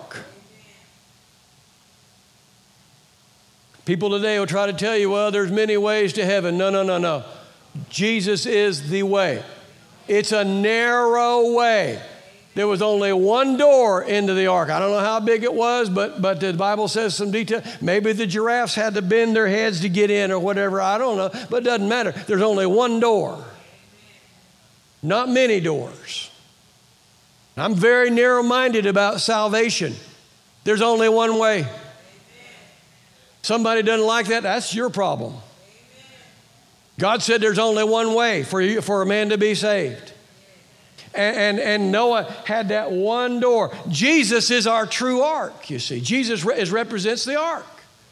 S2: People today will try to tell you, well, there's many ways to heaven. No, no, no, no. Jesus is the way. It's a narrow way. There was only one door into the ark. I don't know how big it was, but, but the Bible says some detail. Maybe the giraffes had to bend their heads to get in or whatever. I don't know, but it doesn't matter. There's only one door. Not many doors. I'm very narrow-minded about salvation. There's only one way. Somebody doesn't like that, that's your problem. God said there's only one way for you, for a man to be saved. And, and, and Noah had that one door. Jesus is our true ark, you see. Jesus re- is, represents the ark.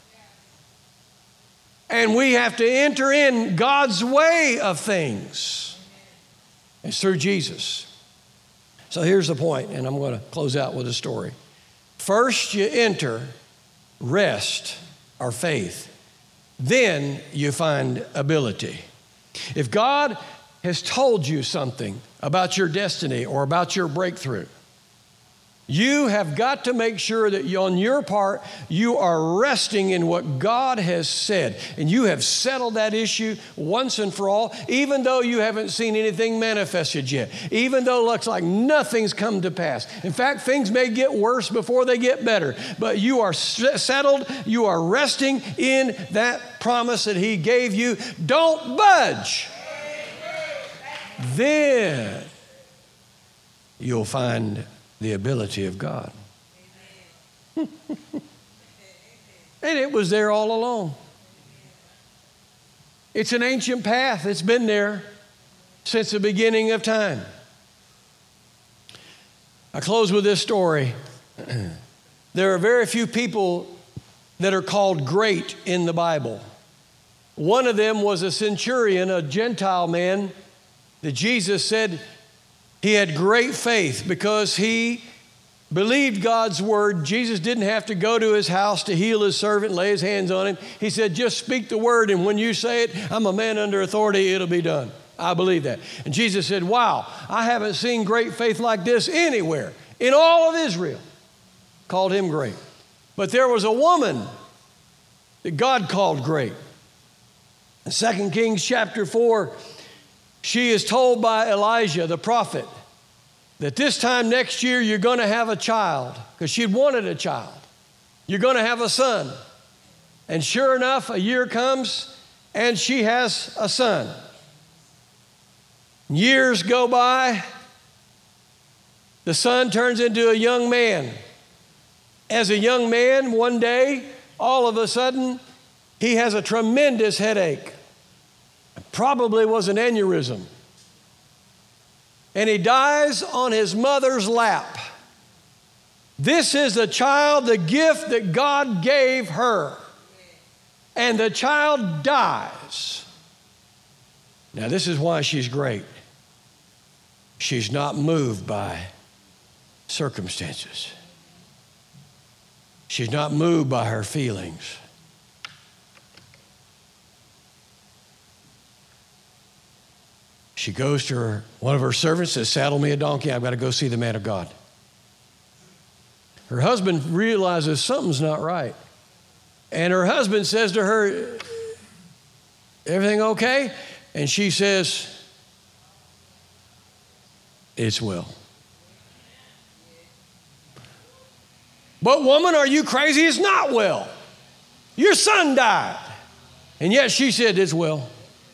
S2: And we have to enter in God's way of things. It's through Jesus. So here's the point, and I'm going to close out with a story. First, you enter rest or faith. Then you find ability. If God has told you something about your destiny or about your breakthrough, you have got to make sure that you, on your part, you are resting in what God has said. And you have settled that issue once and for all, even though you haven't seen anything manifested yet, even though it looks like nothing's come to pass. In fact, things may get worse before they get better, but you are settled, you are resting in that promise that he gave you. Don't budge. Then you'll find the ability of God. And it was there all along. It's an ancient path. It's been there since the beginning of time. I close with this story. There are very few people that are called great in the Bible. One of them was a centurion, a Gentile man, that Jesus said he had great faith because he believed God's word. Jesus didn't have to go to his house to heal his servant, lay his hands on him. He said, just speak the word, and when you say it, I'm a man under authority, it'll be done. I believe that. And Jesus said, wow, I haven't seen great faith like this anywhere in all of Israel. Called him great. But there was a woman that God called great. In Second Kings chapter four, she is told by Elijah, the prophet, that this time next year you're going to have a child, because she'd wanted a child. You're going to have a son. And sure enough, a year comes and she has a son. Years go by. The son turns into a young man. As a young man, one day, all of a sudden, he has a tremendous headache. It probably was an aneurysm. And he dies on his mother's lap. This is the child, the gift that God gave her. And the child dies. Now, this is why she's great. She's not moved by circumstances. She's not moved by her feelings. She goes to her, one of her servants says, saddle me a donkey. I've got to go see the man of God. her husband realizes something's not right. And her husband says to her, everything okay? And she says, it's well. But woman, are you crazy? It's not well. Your son died. And yet she said, it's well.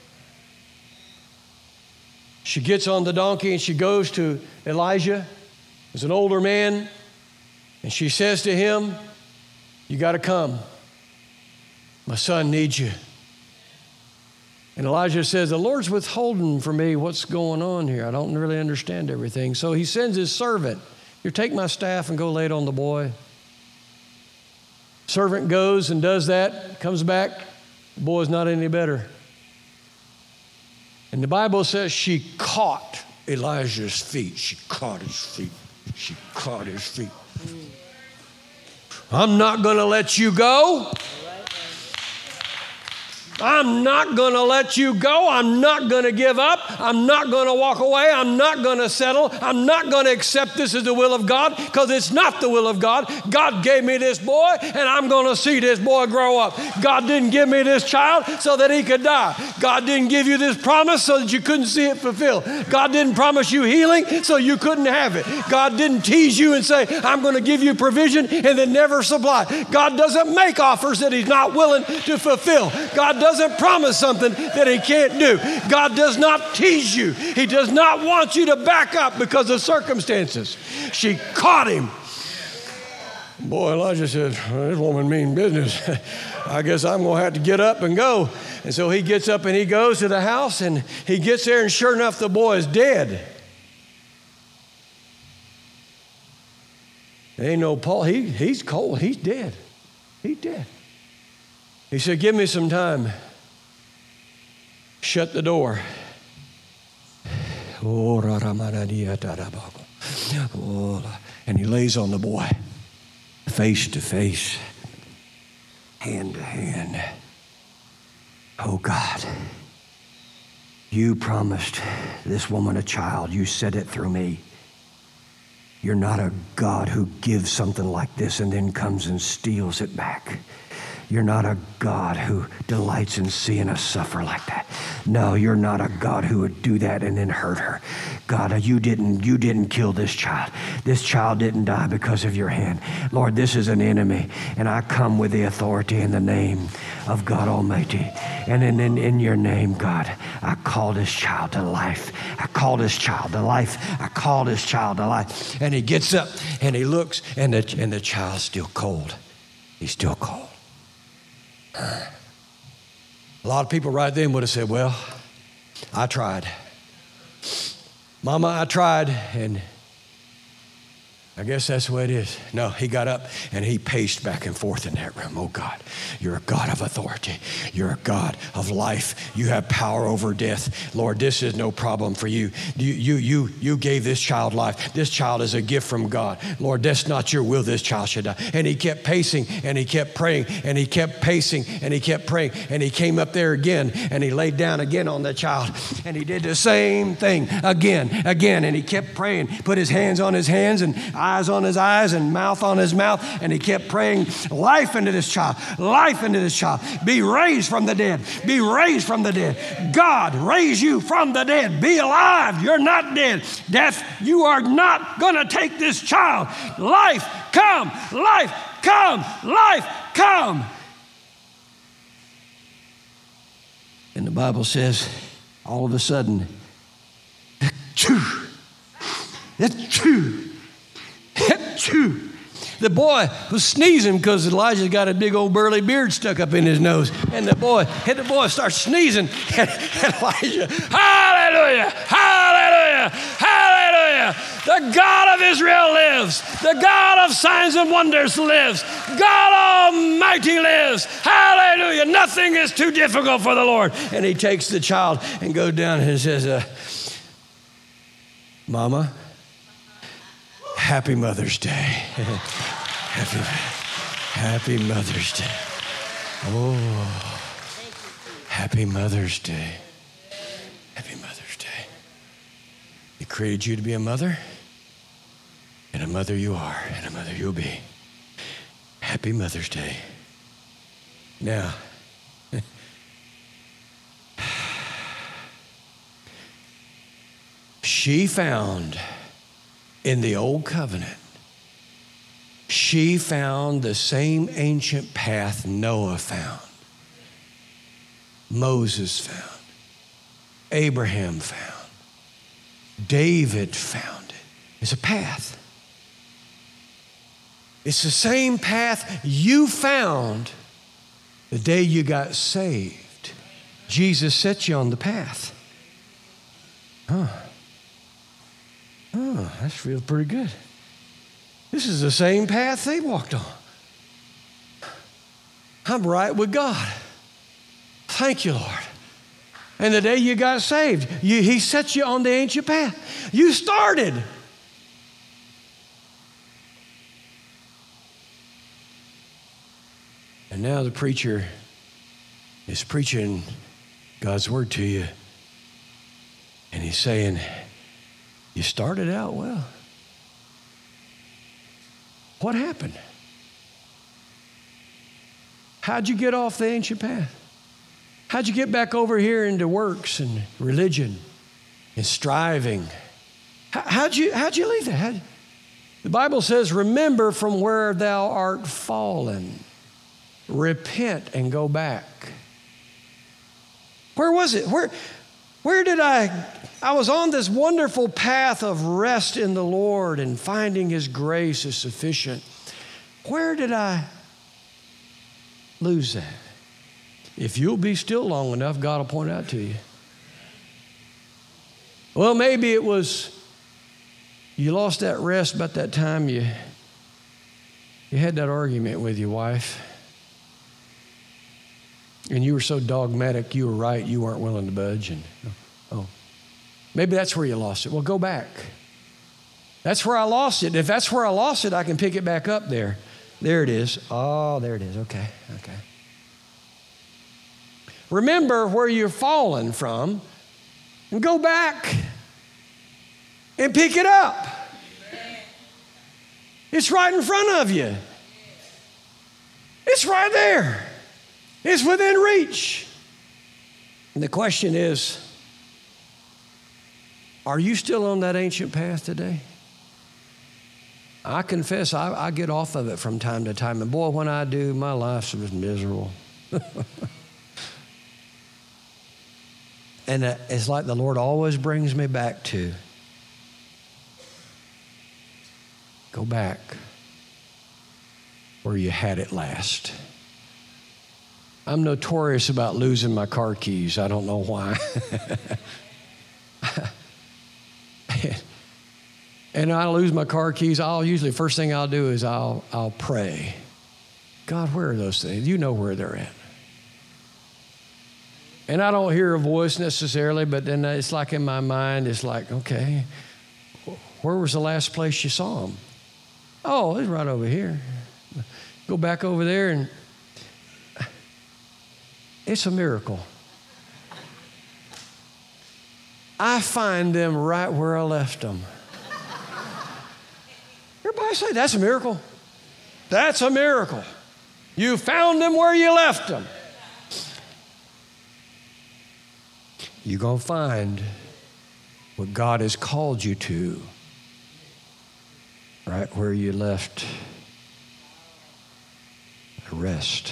S2: She gets on the donkey and she goes to Elijah, who's an older man, and she says to him, you got to come. My son needs you. And Elijah says, the Lord's withholding from me what's going on here. I don't really understand everything. So he sends his servant. Here, take my staff and go lay it on the boy. Servant goes and does that, comes back. The boy's not any better. And the Bible says she caught Elijah's feet. She caught his feet. She caught his feet. I'm not going to let you go. I'm not going to let you go. I'm not going to give up. I'm not going to walk away. I'm not going to settle. I'm not going to accept this as the will of God, because it's not the will of God. God gave me this boy, and I'm going to see this boy grow up. God didn't give me this child so that he could die. God didn't give you this promise so that you couldn't see it fulfilled. God didn't promise you healing so you couldn't have it. God didn't tease you and say, I'm going to give you provision and then never supply. God doesn't make offers that he's not willing to fulfill. God doesn't doesn't promise something that he can't do. God does not tease you. He does not want you to back up because of circumstances. She caught him. Boy, Elijah said, well, this woman mean business. I guess I'm going to have to get up and go. And so he gets up and he goes to the house, and he gets there, and sure enough, the boy is dead. There ain't no Paul. He, he's cold. He's dead. He's dead. He said, give me some time. Shut the door. And he lays on the boy, face to face, hand to hand. Oh God, you promised this woman a child. You said it through me. You're not a God who gives something like this and then comes and steals it back. You're not a God who delights in seeing us suffer like that. No, you're not a God who would do that and then hurt her. God, you didn't, you didn't kill this child. This child didn't die because of your hand. Lord, this is an enemy, and I come with the authority in the name of God Almighty. And in, in, in your name, God, I call this child to life. I call this child to life. I call this child to life. And he gets up and he looks, and the, and the child's still cold. He's still cold. A lot of people right then would have said, well, I tried. Mama, I tried, and I guess that's the way it is. No, he got up and he paced back and forth in that room. Oh God, you're a God of authority. You're a God of life. You have power over death. Lord, this is no problem for you. You, you, you, you gave this child life. This child is a gift from God. Lord, that's not your will. This child should die. And he kept pacing and he kept praying and he kept pacing and he kept praying. And he came up there again and he laid down again on the child. And he did the same thing again, again. And he kept praying, put his hands on his hands and eyes on his eyes and mouth on his mouth, and he kept praying life into this child, life into this child. Be raised from the dead. Be raised from the dead. God, raise you from the dead. Be alive. You're not dead. Death, you are not going to take this child. Life, come. Life, come. Life, come. And the Bible says, all of a sudden, achoo, achoo. The boy was sneezing because Elijah's got a big old burly beard stuck up in his nose. And the boy, and the boy starts sneezing. And, and Elijah, hallelujah, hallelujah, hallelujah. The God of Israel lives. The God of signs and wonders lives. God Almighty lives. Hallelujah. Nothing is too difficult for the Lord. And he takes the child and goes down and says, uh, Mama, Happy Mother's Day. happy, happy Mother's Day. Oh, happy Mother's Day. Happy Mother's Day. He created you to be a mother, and a mother you are, and a mother you'll be. Happy Mother's Day. Now, she found in the old covenant, she found the same ancient path Noah found, Moses found, Abraham found, David found it. It's a path. It's the same path you found the day you got saved. Jesus set you on the path. Huh. Oh, that feels pretty good. This is the same path they walked on. I'm right with God. Thank you, Lord. And the day you got saved, you, He set you on the ancient path. You started. And now the preacher is preaching God's word to you. And he's saying, you started out well. What happened? How'd you get off the ancient path? How'd you get back over here into works and religion and striving? How, how'd you, how'd you leave that? How'd, the Bible says, remember from where thou art fallen. Repent and go back. Where was it? Where, where did I, I was on this wonderful path of rest in the Lord and finding His grace is sufficient. Where did I lose that? If you'll be still long enough, God will point it out to you. Well, maybe it was you lost that rest about that time you, you had that argument with your wife. And you were so dogmatic, you were right, you weren't willing to budge. And oh, maybe that's where you lost it. Well, go back. That's where I lost it. If that's where I lost it, I can pick it back up there. There it is. Oh, there it is. Okay, okay. Remember where you're fallen from and go back and pick it up. It's right in front of you. It's right there. It's within reach. And the question is, are you still on that ancient path today? I confess, I, I get off of it from time to time. And boy, when I do, my life is miserable. And it's like the Lord always brings me back to, go back where you had it last. I'm notorious about losing my car keys. I don't know why. And I lose my car keys. I'll usually, first thing I'll do is I'll, I'll pray. God, where are those things? You know where they're at. And I don't hear a voice necessarily, but then it's like in my mind, it's like, okay, where was the last place you saw them? Oh, it's right over here. Go back over there and it's a miracle. I find them right where I left them. Everybody say, that's a miracle. That's a miracle. You found them where you left them. You're going to find what God has called you to right where you left the rest.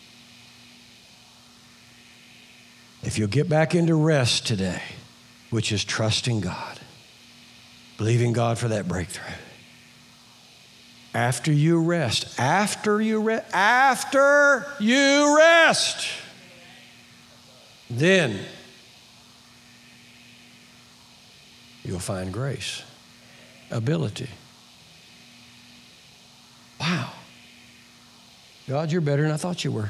S2: If you'll get back into rest today, which is trusting God, believing God for that breakthrough. After you rest, after you rest, after you rest, then you'll find grace, ability. Wow. God, you're better than I thought you were.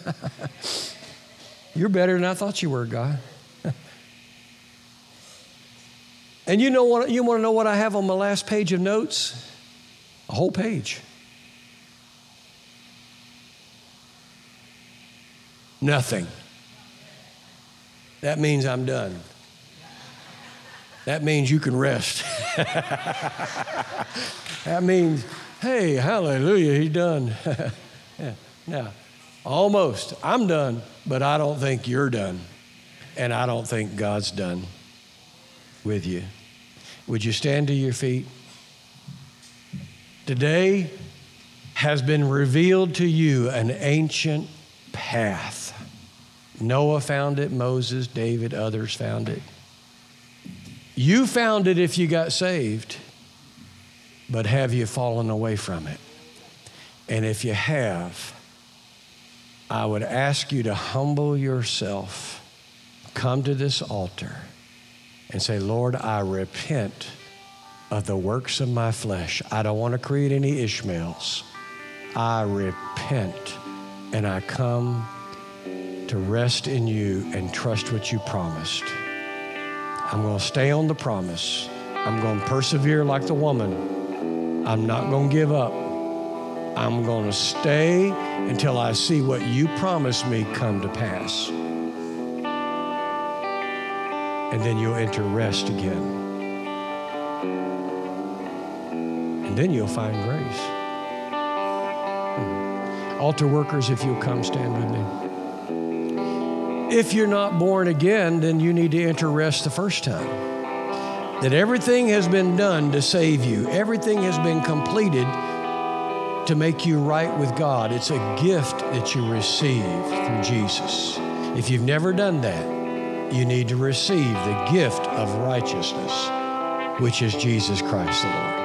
S2: You're better than I thought you were, God. And you know what? You want to know what I have on my last page of notes? A whole page. Nothing. That means I'm done. That means you can rest. That means, hey, hallelujah, he's done. Yeah. Now, almost. I'm done, but I don't think you're done. And I don't think God's done with you. Would you stand to your feet? Today has been revealed to you an ancient path. Noah found it, Moses, David, others found it. You found it if you got saved, but have you fallen away from it? And if you have, I would ask you to humble yourself, come to this altar and say, Lord, I repent of the works of my flesh. I don't want to create any Ishmaels. I repent and I come to rest in you and trust what you promised. I'm going to stay on the promise. I'm going to persevere like the woman. I'm not going to give up. I'm going to stay until I see what you promised me come to pass. And then you'll enter rest again. And then you'll find grace. Hmm. Altar workers, if you'll come stand with me. If you're not born again, then you need to enter rest the first time. That everything has been done to save you. Everything has been completed to make you right with God. It's a gift that you receive through Jesus. If you've never done that, you need to receive the gift of righteousness, which is Jesus Christ the Lord.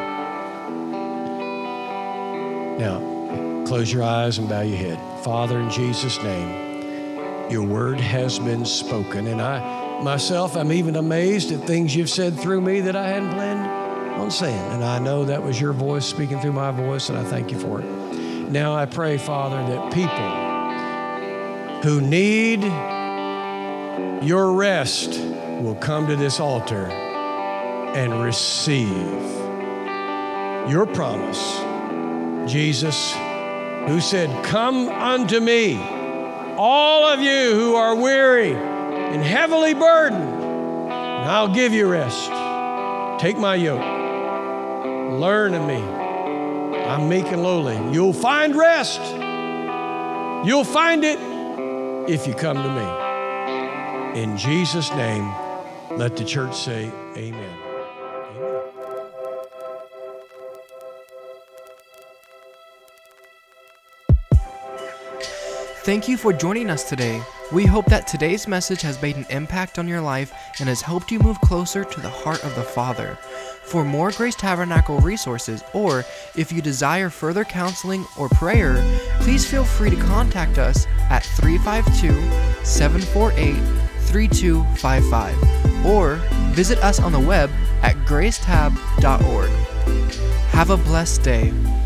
S2: Now, close your eyes and bow your head. Father, in Jesus' name, your word has been spoken. And I, myself, I'm even amazed at things you've said through me that I hadn't planned on saying. And I know that was your voice speaking through my voice, and I thank you for it. Now I pray, Father, that people who need your rest will come to this altar and receive your promise. Jesus, who said, come unto me, all of you who are weary and heavily burdened, and I'll give you rest. Take my yoke. Learn of me. I'm meek and lowly. You'll find rest. You'll find it if you come to me. In Jesus' name, let the church say amen. Amen.
S1: Thank you for joining us today. We hope that today's message has made an impact on your life and has helped you move closer to the heart of the Father. For more Grace Tabernacle resources, or if you desire further counseling or prayer, please feel free to contact us at three five two, seven four eight, three two five five or visit us on the web at grace tab dot org. Have a blessed day.